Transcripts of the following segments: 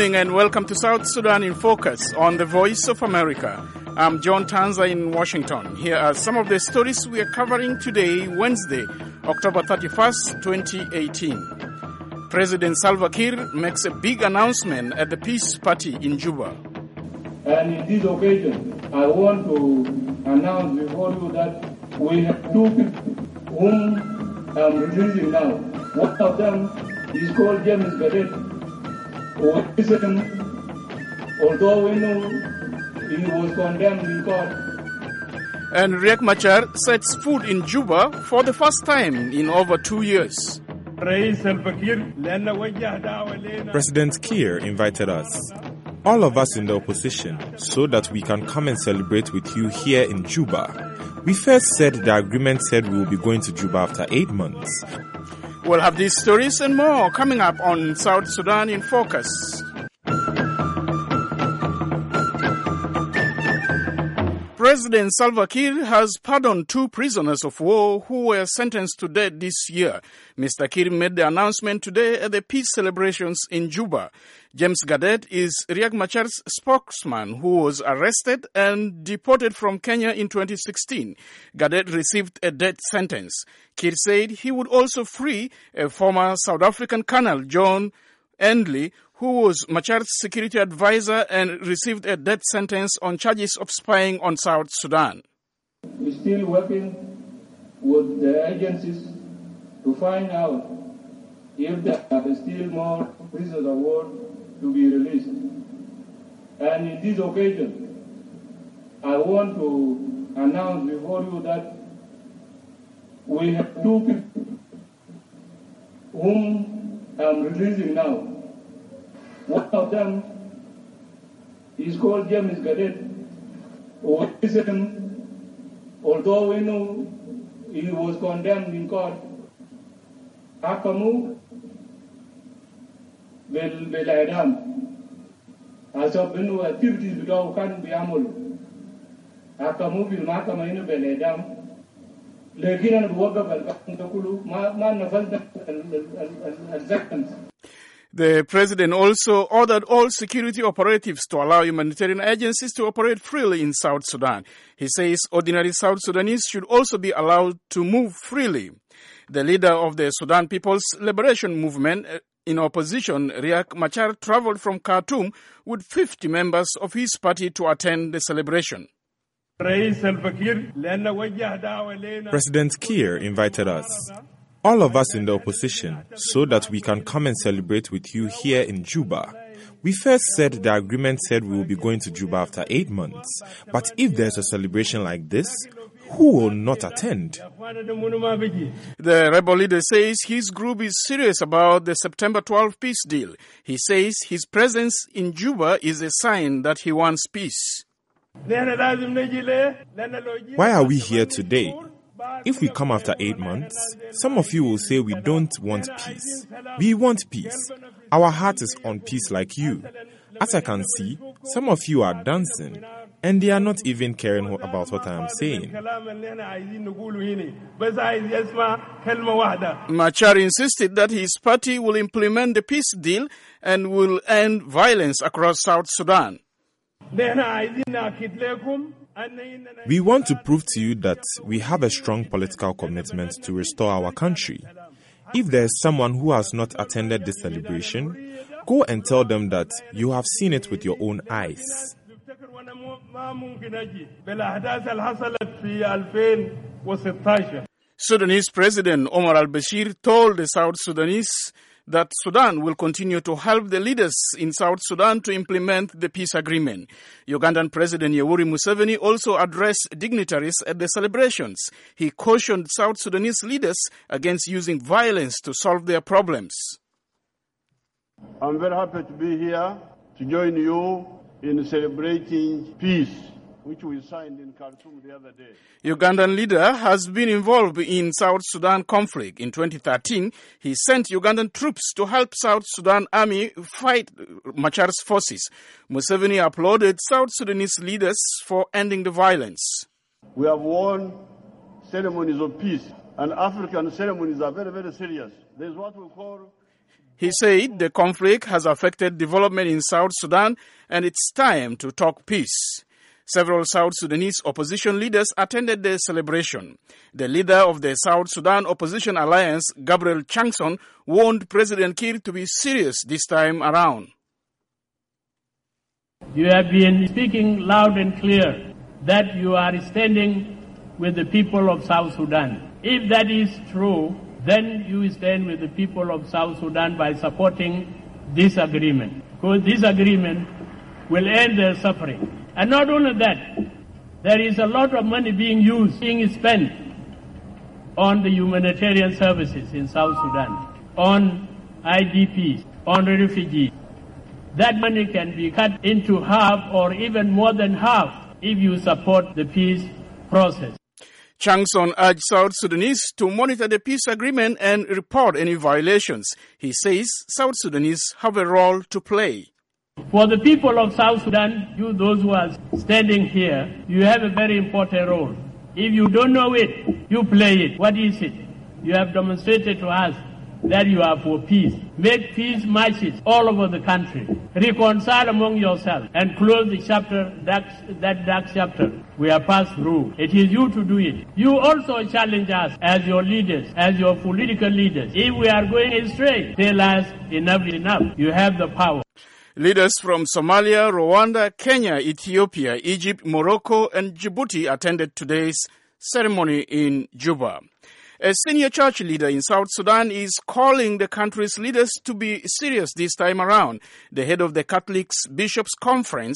evening and welcome to South Sudan in Focus on the Voice of America. I'm John Tanza in Washington. Here are some of the stories we are covering today, Wednesday, October 31st, 2018. President Salva Kiir makes a big announcement at the Peace Party in Juba. And in this occasion, I want to announce before you that we have two people whom I'm releasing now. One of them is called James Gadet, who is although we know he was condemned in court. And Riek Machar sets foot in Juba for the first time in over 2 years. President Kiir invited us, all of us in the opposition, so that we can come and celebrate with you here in Juba. We first said the agreement said we will be going to Juba after 8 months. We'll have these stories and more coming up on South Sudan in Focus. President Salva Kiir has pardoned 2 prisoners of war who were sentenced to death this year. Mr. Kiir made the announcement today at the peace celebrations in Juba. James Gadet is Riek Machar's spokesman who was arrested and deported from Kenya in 2016. Gadet received a death sentence. Kiir said he would also free a former South African colonel, John Endley, who was Machar's security advisor and received a death sentence on charges of spying on South Sudan. We're still working with the agencies to find out if there are still more prisoners of war to be released. And in this occasion, I want to announce before you that we have 2 people whom I'm releasing now. One of them is called James Gadet, who is although we know he was condemned in court, Hakamu بالإعدام حسب إنه activities بتاعه كان بيعمل حكموه في المحكمة هنا بالإعدام لكن أنا بوقف القانون ده كله ما نفذنا السنتنس. The president also ordered all security operatives to allow humanitarian agencies to operate freely in South Sudan. He says ordinary South Sudanese should also be allowed to move freely. The leader of the Sudan People's Liberation Movement in opposition, Riek Machar, traveled from Khartoum with 50 members of his party to attend the celebration. President Kiir invited us, all of us in the opposition, so that we can come and celebrate with you here in Juba. We first said the agreement said we will be going to Juba after 8 months. But if there's a celebration like this, who will not attend? The rebel leader says his group is serious about the September 12 peace deal. He says his presence in Juba is a sign that he wants peace. Why are we here today? If we come after 8 months, some of you will say we don't want peace. We want peace. Our heart is on peace like you. As I can see, some of you are dancing, and they are not even caring about what I am saying. Machar insisted that his party will implement the peace deal and will end violence across South Sudan. We want to prove to you that we have a strong political commitment to restore our country. If there is someone who has not attended this celebration, go and tell them that you have seen it with your own eyes. Sudanese President Omar al-Bashir told the South Sudanese that Sudan will continue to help the leaders in South Sudan to implement the peace agreement. Ugandan President Yoweri Museveni also addressed dignitaries at the celebrations. He cautioned South Sudanese leaders against using violence to solve their problems. I'm very happy to be here to join you in celebrating peace, which we signed in Khartoum the other day. Ugandan leader has been involved in South Sudan conflict. In 2013, he sent Ugandan troops to help South Sudan army fight Machar's forces. Museveni applauded South Sudanese leaders for ending the violence. We have won ceremonies of peace, and African ceremonies are very, very serious. There's what we call He said the conflict has affected development in South Sudan and it's time to talk peace. Several South Sudanese opposition leaders attended the celebration. The leader of the South Sudan Opposition Alliance, Gabriel Changson, warned President Kiir to be serious this time around. You have been speaking loud and clear that you are standing with the people of South Sudan. If that is true, then you stand with the people of South Sudan by supporting this agreement. Because this agreement will end their suffering. And not only that, there is a lot of money being spent on the humanitarian services in South Sudan, on IDPs, on refugees. That money can be cut into half or even more than half if you support the peace process. Changson urged South Sudanese to monitor the peace agreement and report any violations. He says South Sudanese have a role to play. For the people of South Sudan, you those who are standing here, you have a very important role. If you don't know it, you play it. What is it? You have demonstrated to us that you are for peace. Make peace marches all over the country. Reconcile among yourselves and close the chapter, that dark chapter we have passed through. It is you to do it. You also challenge us as your leaders, as your political leaders. If we are going astray, tell us enough is enough. You have the power. Leaders from Somalia, Rwanda, Kenya, Ethiopia, Egypt, Morocco, and Djibouti attended today's ceremony in Juba. A senior church leader in South Sudan is calling the country's leaders to be serious this time around. The head of the Catholic Bishops' Conference,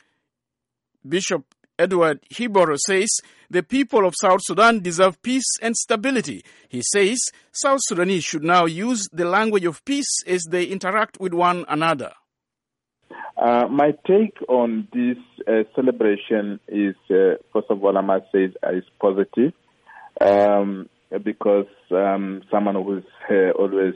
Bishop Edward Hiboro, says the people of South Sudan deserve peace and stability. He says South Sudanese should now use the language of peace as they interact with one another. My take on this celebration is, first of all, I must say is positive, because someone who is always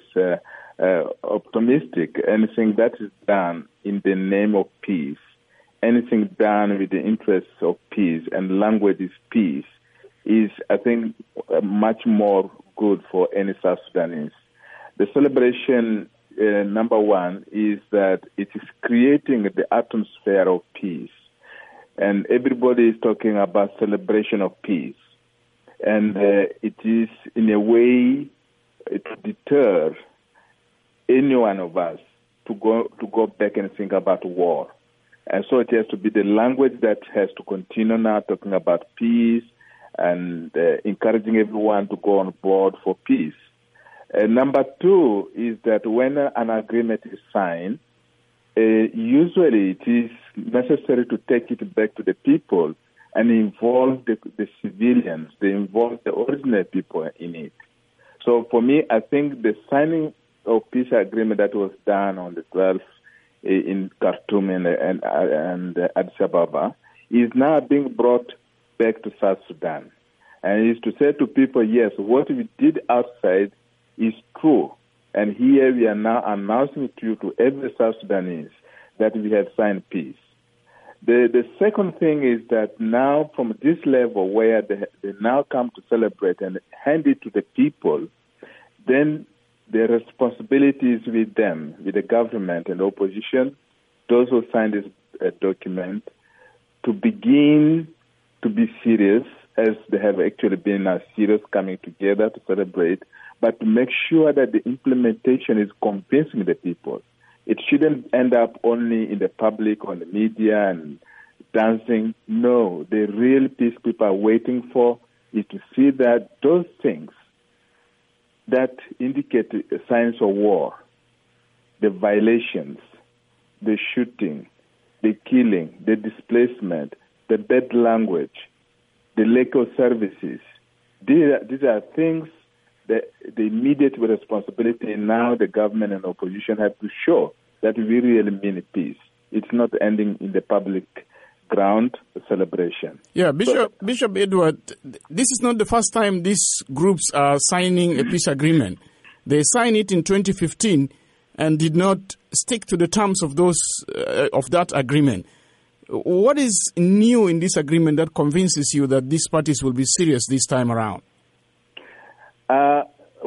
optimistic. Anything that is done in the name of peace, anything done with the interests of peace and language is peace, is, I think, much more good for any South Sudanese. The celebration, number one, is that it is creating the atmosphere of peace. And everybody is talking about celebration of peace. And it is, in a way, to deter any one of us to go back and think about war. And so it has to be the language that has to continue now talking about peace and encouraging everyone to go on board for peace. Number two is that when an agreement is signed, usually it is necessary to take it back to the people and involve the civilians, they involve the ordinary people in it. So for me, I think the signing of peace agreement that was done on the 12th in Khartoum and Addis Ababa is now being brought back to South Sudan. And it is to say to people, yes, what we did outside is true. And here we are now announcing to every South Sudanese that we have signed peace. The second thing is that now from this level where they now come to celebrate and hand it to the people, then the responsibility is with them, with the government and the opposition, those who signed this document, to begin to be serious, as they have actually been serious coming together to celebrate, but to make sure that the implementation is convincing the people. It shouldn't end up only in the public, on the media and dancing. No, the real peace people are waiting for is to see that those things that indicate signs of war, the violations, the shooting, the killing, the displacement, the bad language, the lack of services, these are things that the immediate responsibility now the government and opposition have to show that we really mean peace. It's not ending in the public ground celebration. Yeah, Bishop Edward, this is not the first time these groups are signing a peace agreement. They signed it in 2015 and did not stick to the terms of that agreement. What is new in this agreement that convinces you that these parties will be serious this time around?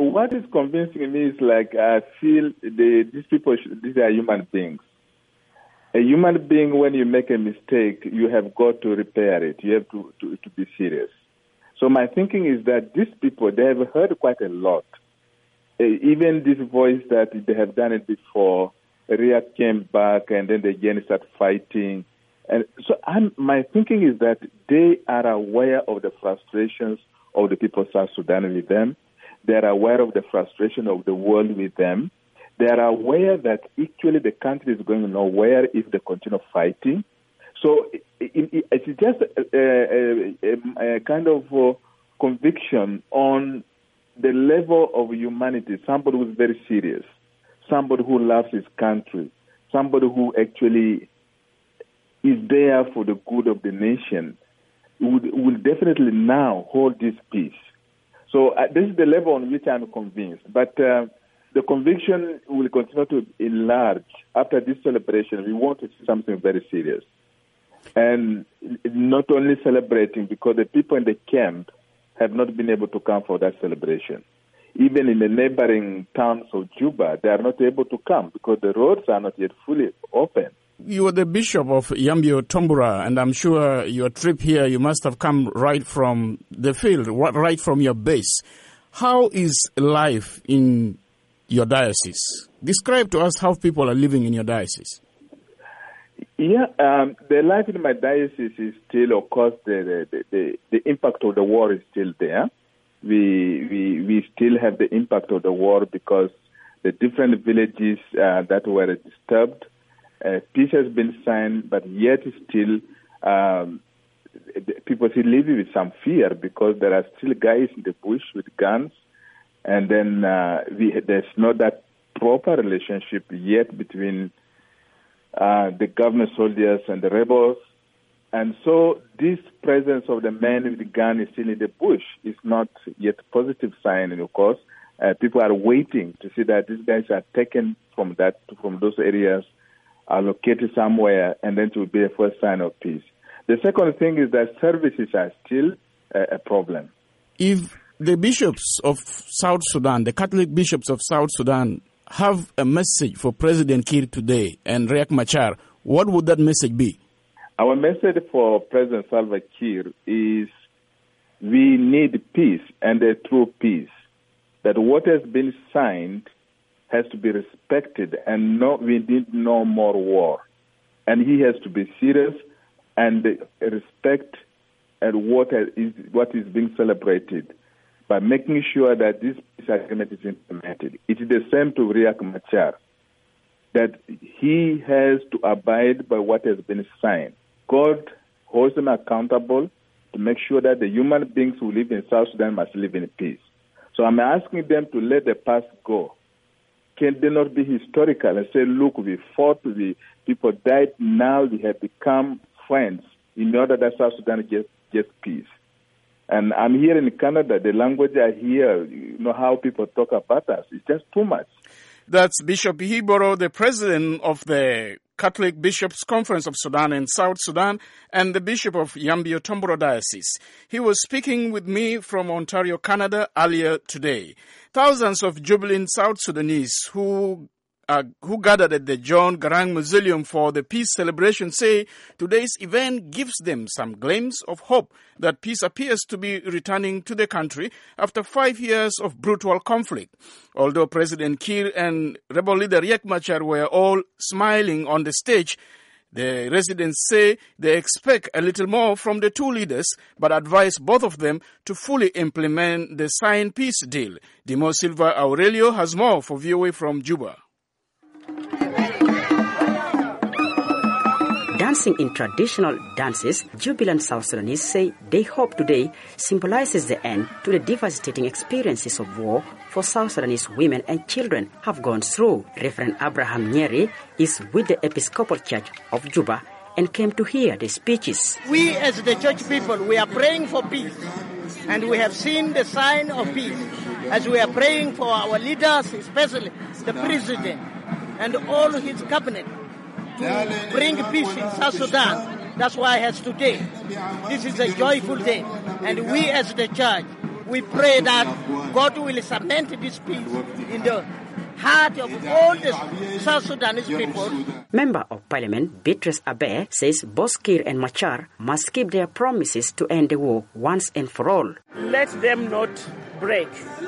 what is convincing me is like I feel these people, these are human beings. A human being, when you make a mistake, you have got to repair it. You have to be serious. So my thinking is that these people, they have heard quite a lot. Even this voice that they have done it before, Riek came back and then they again start fighting. And so my thinking is that they are aware of the frustrations of the people of South Sudan with them. They are aware of the frustration of the world with them. They are aware that actually the country is going nowhere if they continue fighting. So it's just a kind of conviction on the level of humanity. Somebody who is very serious, somebody who loves his country, somebody who actually is there for the good of the nation will definitely now hold this peace. So this is the level on which I'm convinced. But the conviction will continue to enlarge. After this celebration, we want to see something very serious. And not only celebrating, because the people in the camp have not been able to come for that celebration. Even in the neighboring towns of Juba, they are not able to come because the roads are not yet fully open. You are the Bishop of Yambio Tombora, and I'm sure your trip here, you must have come right from the field, right from your base. How is life in your diocese? Describe to us how people are living in your diocese. Yeah, the life in my diocese is still, of course, the impact of the war is still there. We still have the impact of the war because the different villages that were disturbed, peace has been signed, but yet still people still living with some fear because there are still guys in the bush with guns, and then there's not that proper relationship yet between the government soldiers and the rebels. And so this presence of the men with the gun is still in the bush. It's not yet a positive sign, and of course, people are waiting to see that these guys are taken from those areas, are located somewhere, and then it will be a first sign of peace. The second thing is that services are still a problem. If the bishops of South Sudan, the Catholic bishops of South Sudan, have a message for President Kiir today and Riek Machar, what would that message be? Our message for President Salva Kiir is we need peace, and a true peace. That what has been signed has to be respected, and we need no more war. And he has to be serious and respect what is being celebrated by making sure that this peace agreement is implemented. It is the same to Riek Machar, that he has to abide by what has been signed. God holds them accountable to make sure that the human beings who live in South Sudan must live in peace. So I'm asking them to let the past go. Can they not be historical and say, look, we fought, people died, now we have become friends in order that South Sudan gets peace. And I'm here in Canada, the language I hear, you know how people talk about us, it's just too much. That's Bishop Ihiboro, the president of the Catholic Bishops' Conference of Sudan and South Sudan, and the Bishop of Yambio Tombora Diocese. He was speaking with me from Ontario, Canada, earlier today. Thousands of jubilant South Sudanese who gathered at the John Garang Mausoleum for the peace celebration say today's event gives them some glimpse of hope that peace appears to be returning to the country after 5 years of brutal conflict. Although President Kiir and rebel leader Riek Machar were all smiling on the stage, the residents say they expect a little more from the two leaders, but advise both of them to fully implement the signed peace deal. Dimo Silva Aurelio has more for VOA from Juba. Dancing in traditional dances, jubilant South Sudanese say they hope today symbolizes the end to the devastating experiences of war for South Sudanese women and children have gone through. Reverend Abraham Nyeri is with the Episcopal Church of Juba and came to hear the speeches. We as the church people, we are praying for peace, and we have seen the sign of peace as we are praying for our leaders, especially the president and all his cabinet, to bring peace in South Sudan. That's why as today, this is a joyful day. And we as the church, We pray that God will cement this peace in the heart of all the South Sudanese people. Member of Parliament Beatrice Abe says both Kiir and Machar must keep their promises to end the war once and for all. Let them not break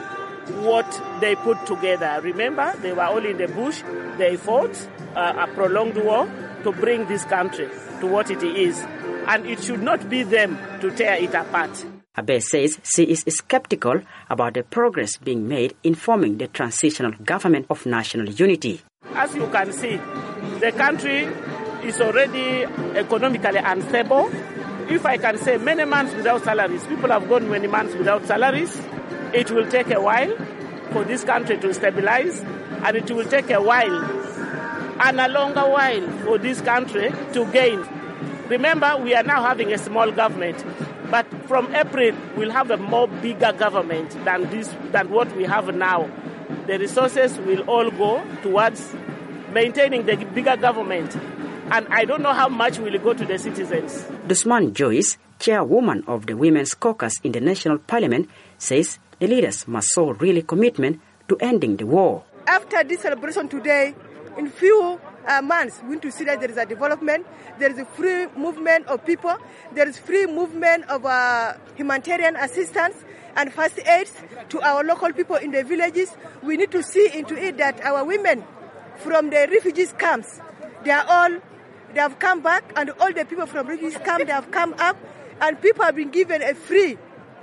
what they put together. Remember, they were all in the bush. They fought a prolonged war to bring this country to what it is. And it should not be them to tear it apart. Abe says she is skeptical about the progress being made in forming the transitional government of national unity. As you can see, the country is already economically unstable. If I can say many months without salaries, people have gone many months without salaries. It will take a while for this country to stabilize, and it will take a while and a longer while for this country to gain. Remember, we are now having a small government, but from April we'll have a more bigger government than what we have now. The resources will all go towards maintaining the bigger government, and I don't know how much will go to the citizens. Dusman Joyce, chairwoman of the Women's Caucus in the National Parliament, says the leaders must show real commitment to ending the war. After this celebration today, in few months, we need to see that there is a development, there is a free movement of people, there is free movement of humanitarian assistance and first aid to our local people in the villages. We need to see into it that our women from the refugees camps, they have come back, and all the people from refugees camps, they have come up, and people have been given a free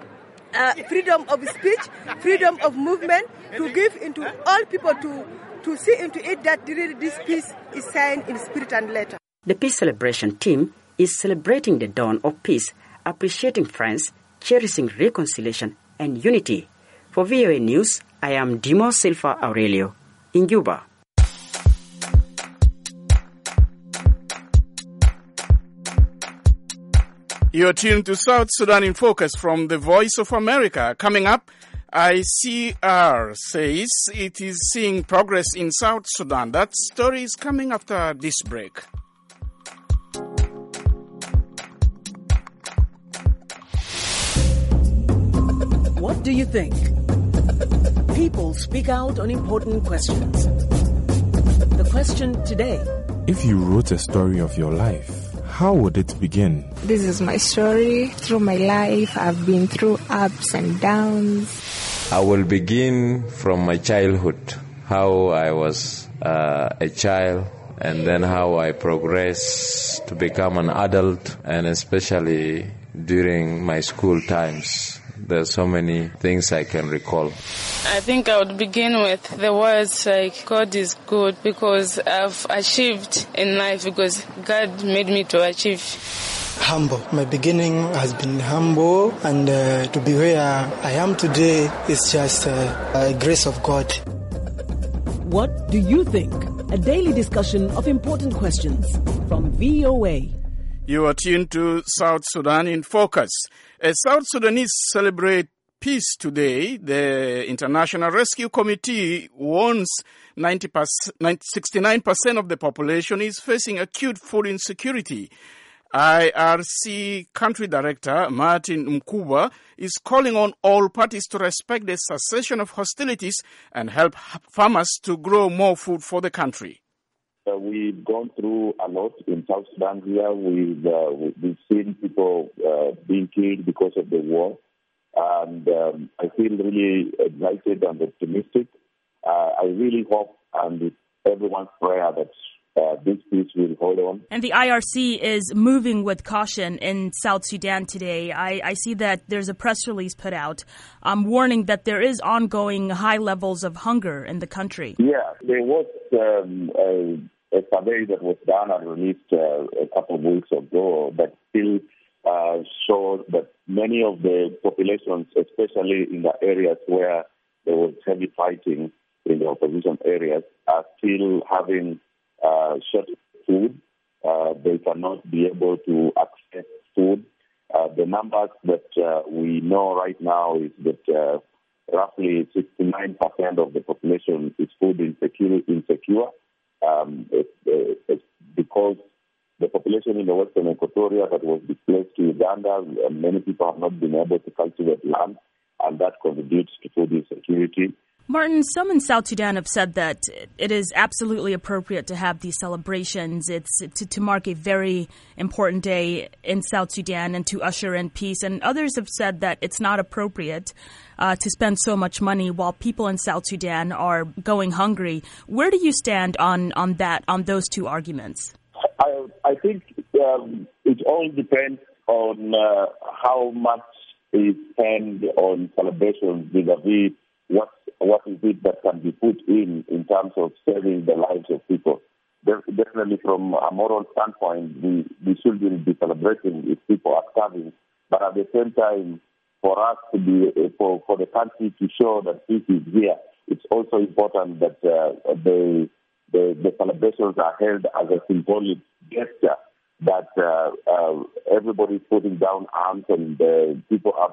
freedom of speech, freedom of movement, to give into all people to see into it that really this peace is signed in spirit and letter. The peace celebration team is celebrating the dawn of peace, appreciating friends, cherishing reconciliation and unity. For VOA News, I am Dimo Silva Aurelio in Juba. You're tuned to South Sudan in Focus from the Voice of America. Coming up, ICR says it is seeing progress in South Sudan. That story is coming after this break. What do you think? People speak out on important questions. The question today: if you wrote a story of your life, how would it begin? This is my story. Through my life, I've been through ups and downs. I will begin from my childhood, how I was a child, and then how I progressed to become an adult, and especially during my school times. There's so many things I can recall. I think I would begin with the words like, God is good, because I've achieved in life because God made me to achieve. Humble. My beginning has been humble, and to be where I am today is just a grace of God. What do you think? A daily discussion of important questions from VOA. You are tuned to South Sudan in Focus. As South Sudanese celebrate peace today, the International Rescue Committee warns 69% of the population is facing acute food insecurity. IRC Country Director Martin Mkuba is calling on all parties to respect the cessation of hostilities and help farmers to grow more food for the country. We've gone through a lot in South Sudan here. We've seen people being killed because of the war. And I feel really excited and optimistic. I really hope, and it's everyone's prayer, that this peace will hold on. And the IRC is moving with caution in South Sudan today. I see that there's a press release put out warning that there is ongoing high levels of hunger in the country. Yeah, there was a survey that was done and released a couple of weeks ago that still showed that many of the populations, especially in the areas where there was heavy fighting in the opposition areas, are still having shortage of food. They cannot be able to access food. The numbers that we know right now is that roughly 69% of the population is food insecure. It's because the population in the Western Equatoria that was displaced to Uganda, many people have not been able to cultivate land, and that Martin, some in South Sudan have said that it is absolutely appropriate to have these celebrations. It's to mark a very important day in South Sudan and to usher in peace. And others have said that it's not appropriate to spend so much money while people in South Sudan are going hungry. Where do you stand on those two arguments? I think it all depends on how much is spent on celebrations vis-a-vis what is it that can be put in terms of saving the lives of people. Definitely from a moral standpoint, we shouldn't be celebrating if people are starving. But at the same time, for us to be, for the country to show that peace is here, it's also important that the celebrations are held as a symbolic gesture that everybody's putting down arms and people are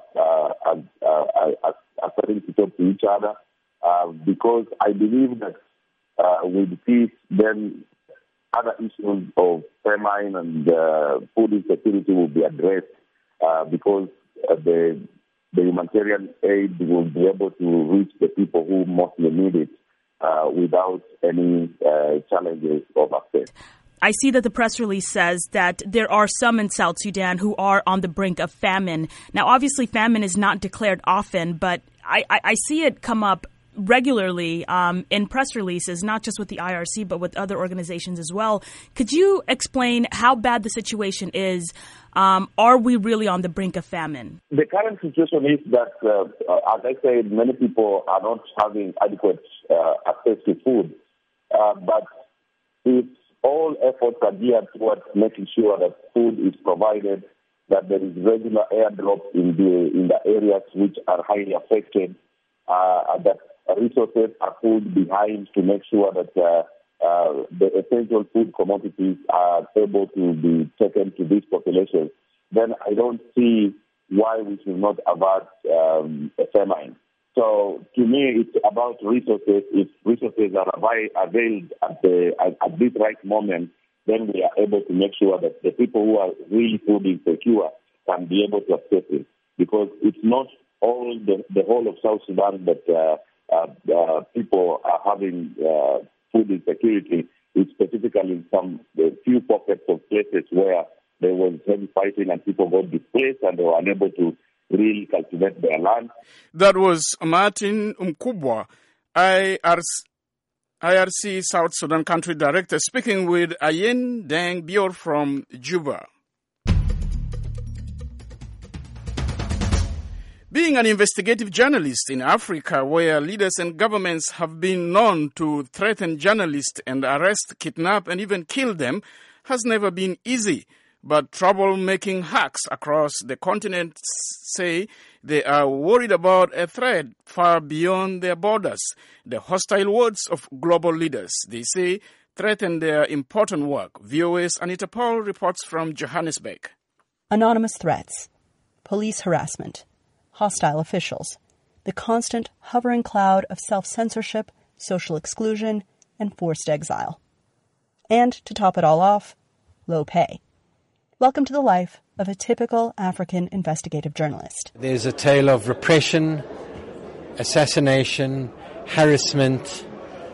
starting to talk to each other. Because I believe that with peace, then other issues of famine and food insecurity will be addressed because the humanitarian aid will be able to reach the people who mostly need it without any challenges of access. I see that the press release says that there are some in South Sudan who are on the brink of famine. Now, obviously, famine is not declared often, but I see it come up regularly in press releases, not just with the IRC, but with other organizations as well. Could you explain how bad the situation is? Are we really on the brink of famine? The current situation is that, as I said, many people are not having adequate access to food. But it's all efforts are geared towards making sure that food is provided, that there is regular airdrops in the areas which are highly affected, that resources are put behind to make sure that the essential food commodities are able to be taken to these populations. Then I don't see why we should not avert a famine. So to me, it's about resources. If resources are availed at this right moment, then we are able to make sure that the people who are really food insecure can be able to access it. Because it's not all the whole of South Sudan that people are having food insecurity. It's specifically in the few pockets of places where there was heavy fighting and people got displaced and they were unable to really cultivate their land. That was Martin Mkubwa, IRC South Sudan Country Director, speaking with Ayen Deng Bior from Juba. Being an investigative journalist in Africa, where leaders and governments have been known to threaten journalists and arrest, kidnap, and even kill them, has never been easy. But troublemaking hacks across the continent say they are worried about a threat far beyond their borders. The hostile words of global leaders, they say, threaten their important work. VOA's Anita Paul reports from Johannesburg. Anonymous threats, police harassment, hostile officials, the constant hovering cloud of self-censorship, social exclusion, and forced exile. And, to top it all off, low pay. Welcome to the life of a typical African investigative journalist. There's a tale of repression, assassination, harassment,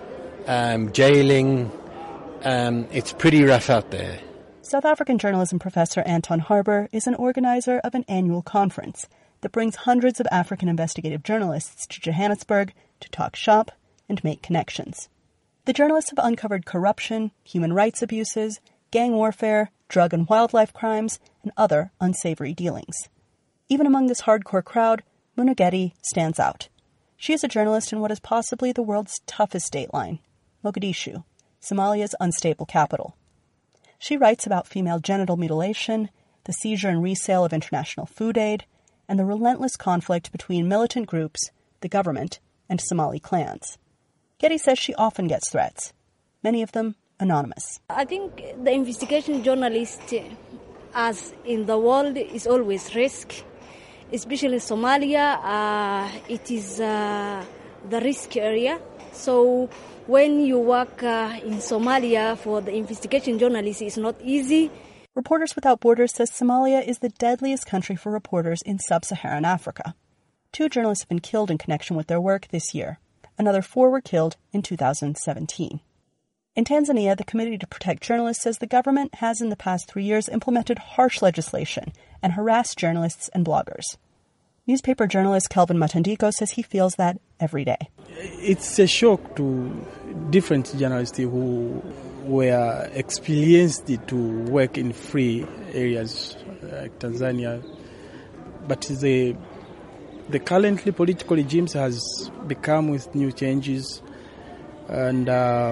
jailing. It's pretty rough out there. South African journalism professor Anton Harber is an organizer of an annual conference that brings hundreds of African investigative journalists to Johannesburg to talk shop and make connections. The journalists have uncovered corruption, human rights abuses, gang warfare, drug and wildlife crimes, and other unsavory dealings. Even among this hardcore crowd, Munugeti stands out. She is a journalist in what is possibly the world's toughest dateline, Mogadishu, Somalia's unstable capital. She writes about female genital mutilation, the seizure and resale of international food aid, and the relentless conflict between militant groups, the government, and Somali clans. Getty says she often gets threats, many of them anonymous. I think the investigation journalist, as in the world, is always risk. Especially in Somalia, it is the risk area. So when you work in Somalia for the investigation journalist, it's not easy. Reporters Without Borders says Somalia is the deadliest country for reporters in sub-Saharan Africa. 2 journalists have been killed in connection with their work this year. Another 4 were killed in 2017. In Tanzania, the Committee to Protect Journalists says the government has in the past 3 years implemented harsh legislation and harassed journalists and bloggers. Newspaper journalist Kelvin Matandiko says he feels that every day. It's a shock to different journalists who were experienced to work in free areas like Tanzania. But the currently political regimes has become with new changes, and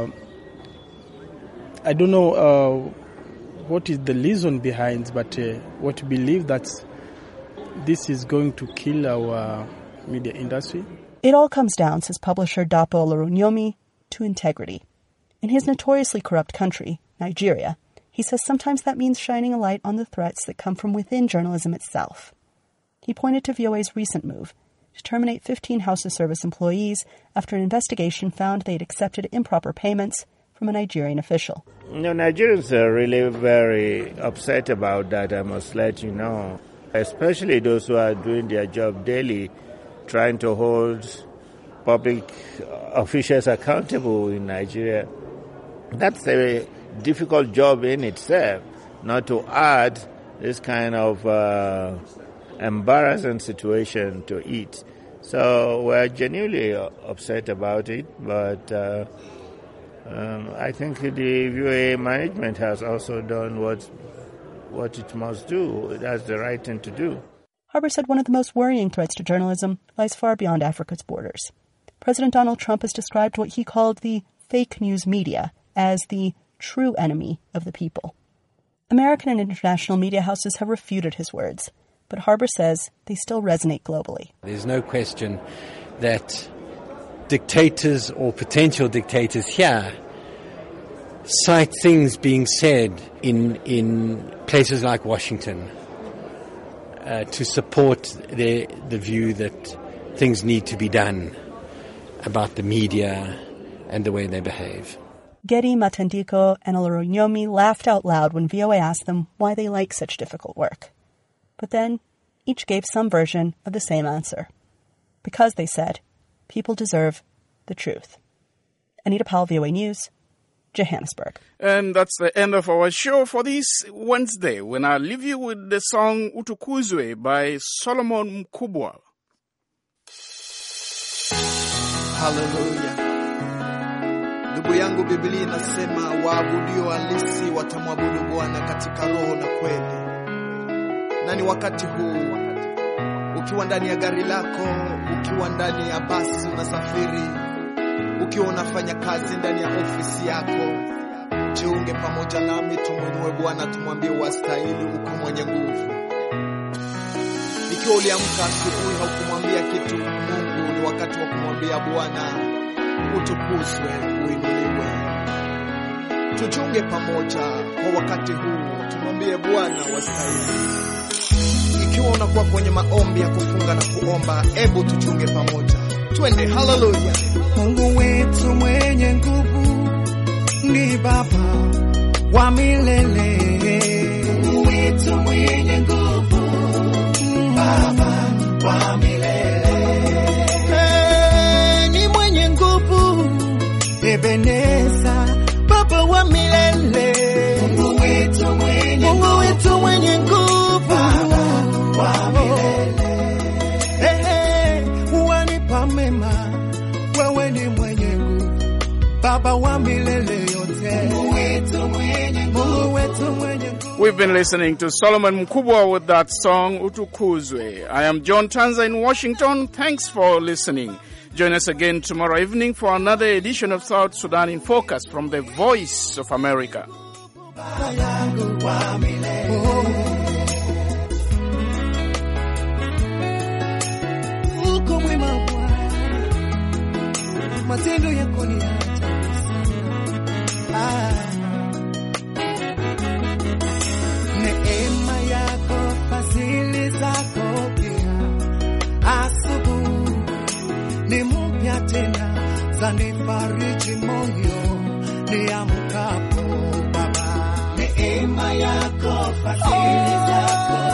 I don't know what is the reason behind, but what we believe that this is going to kill our media industry. It all comes down, says publisher Dapo Olorunyomi, to integrity. In his notoriously corrupt country, Nigeria, he says sometimes that means shining a light on the threats that come from within journalism itself. He pointed to VOA's recent move to terminate 15 House of Service employees after an investigation found they'd accepted improper payments from a Nigerian official. Nigerians are really very upset about that, I must let you know. Especially those who are doing their job daily, trying to hold public officials accountable in Nigeria. That's a difficult job in itself, not to add this kind of embarrassing situation to it. So we're genuinely upset about it, but I think the VOA management has also done what it must do. That's the right thing to do. Harbour said one of the most worrying threats to journalism lies far beyond Africa's borders. President Donald Trump has described what he called the fake news media as the true enemy of the people. American and international media houses have refuted his words, but Harbour says they still resonate globally. There's no question that dictators or potential dictators here cite things being said in places like Washington to support the view that things need to be done about the media and the way they behave. Gedi Matandiko and Olorunyomi laughed out loud when VOA asked them why they like such difficult work. But then each gave some version of the same answer. Because, they said, people deserve the truth. Anita Powell, VOA News, Johannesburg. And that's the end of our show for this Wednesday, when I leave you with the song Utukuzwe by Solomon Mkubwa. Hallelujah. Ndugu yangu, Biblia inasema waabudio halisi watamwabudu Bwana katika roho na kweli. Na ni wakati huu, ukiwa ndani ya gari lako, ukiwa ndani ya basi unasafiri, ukiwa unafanya kazi ndani ya ofisi yako, jiunge pamoja nami tumwinue Bwana, tumwambie wastahili, uko mwenye nguvu. Ikiwa uliamka asubuhi haukumwambia kitu Mungu, ni wakati wa kumwambia Bwana utukuzwe, uinuliwe. Tujiunge pamoja kwa wakati huu, tumwambie Bwana wastahili. Ikiwa unakuwa kwenye maombi ya kufunga na kuomba, hebu tujiunge pamoja. Twende, hallelujah. Mungu wetu mwenye nguvu ni Baba wa milele. Mungu wetu mwenye nguvu, Baba wa milele. Ni mwenye nguvu, Ebeneza, Baba wa milele. Mungu wetu mwenye nguvu, Baba wa milele. Wanipa mema, wewe ni mwenye nguvu, Baba wa milele yote. Mungu wetu mwenye nguvu. We've been listening to Solomon Mkubwa with that song Utukuzwe. I am John Tanza in Washington. Thanks for listening. Join us again tomorrow evening for another edition of South Sudan in Focus from the Voice of America. Uko mwema Bwana, matendo yako ni ya ajabu sana. Neema yako, fadhili zako pia asubuhi ni mpya tena, zanifariji moyo niamkapo Baba. Neema yako, fadhili zako